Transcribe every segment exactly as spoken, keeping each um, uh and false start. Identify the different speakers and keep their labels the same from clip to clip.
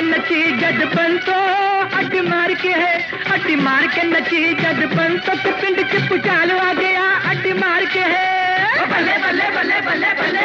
Speaker 1: नची जद बंतो अड्डी मार के है, अड्डी मार के नची जद बंतो के पिंड च पुचाल आ गया अड्डी मार के है। बल्ले बल्ले बल्ले बल्ले बल्ले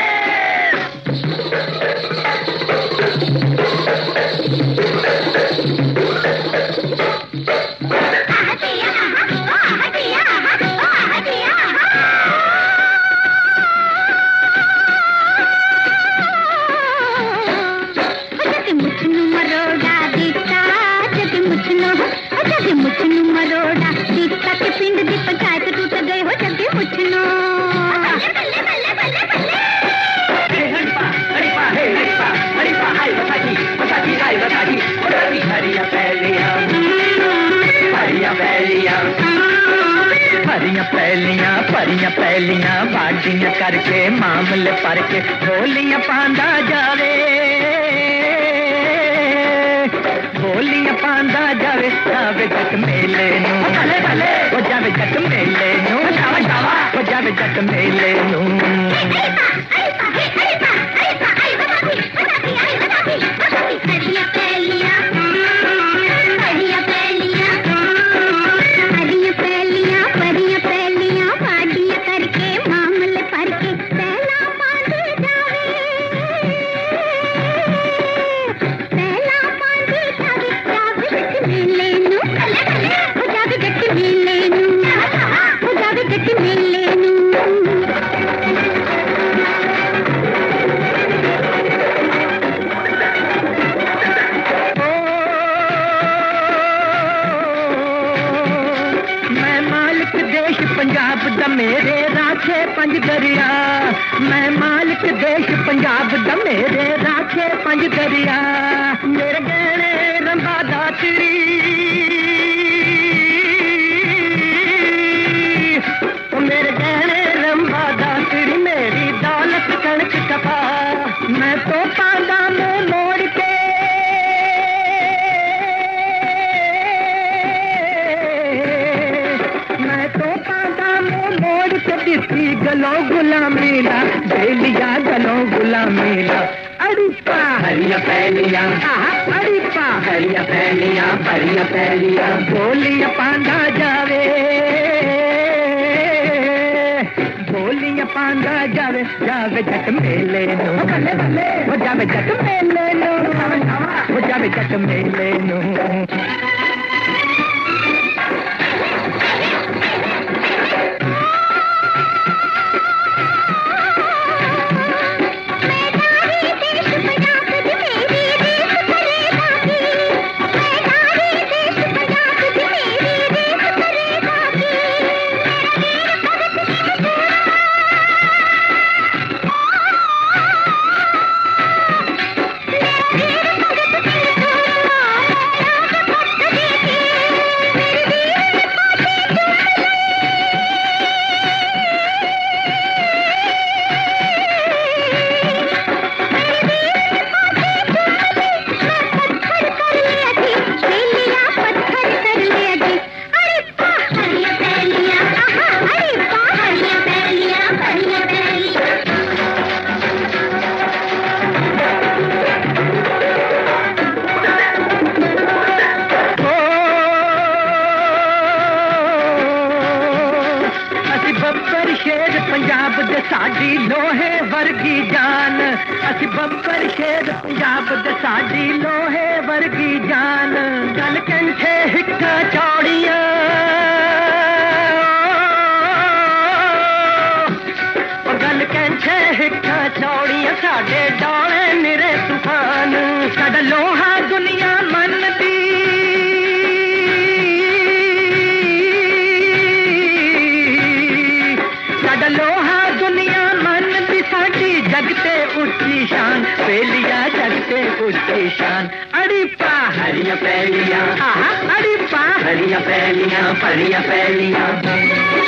Speaker 2: मुछनु मरोड़ा दीपका के पिंड दी पंचायत टूट गए हो जल्दी मुछनु। बल्ले बल्ले बल्ले बल्ले
Speaker 1: हरिपा हरिपा हे हरिपा हरिपा हाय बताजी बताजी हाय बताजी बताजी हरिया पहलिया हरिया पहलिया हरिया पहलिया परिया पहलिया बाटियां करके मामले पर के बोलियां पांदा जावे बोलियां पांदा जावे जावे जट मेले नू भले भले वो जावे जट मेले नू जावा जावा वो जावे जट मेले नू। पंजाब दा मेरे राखे पंज दरिया मैं मालिक देश पंजाब दा मेरे राखे पंज दरिया मेरे गहने रंबा दातरी मेरे गहने रंबा दातरी मेरी दौलत कणक कपा मैं तो पांदा मुंह मोड़ के मैं तो मोड़ के दिखी गलो गुलामीला बेलिया गलो गुलामीला अड़ीपा हरिया पहलिया अड़ीपा हरिया पहलिया हरिया पहलिया बोलिया पांदा जावे बोलिया पांदा जावे जावे जट मेले नो बल्ले बल्ले वो जावे जट मेले नो वो जावे जट मेले नो। पंजाब दे साडी लोहे वर्गी जान असी बब्बर शेर पंजाब दे साडी लोहे वर्गी जान गल कंठे हिक्का चौड़ियां गल कंठे हिक्का चौड़ियां साडे डोले निरे तूफान साडा लोहा दुनिया मनदी लोहा दुनिया मन दी साडी जगते उच्ची शान पहलिया जगते उच्ची शान अड़ीपा हरिया पहलिया अड़ीपा हरिया पहलिया परिया पहलिया।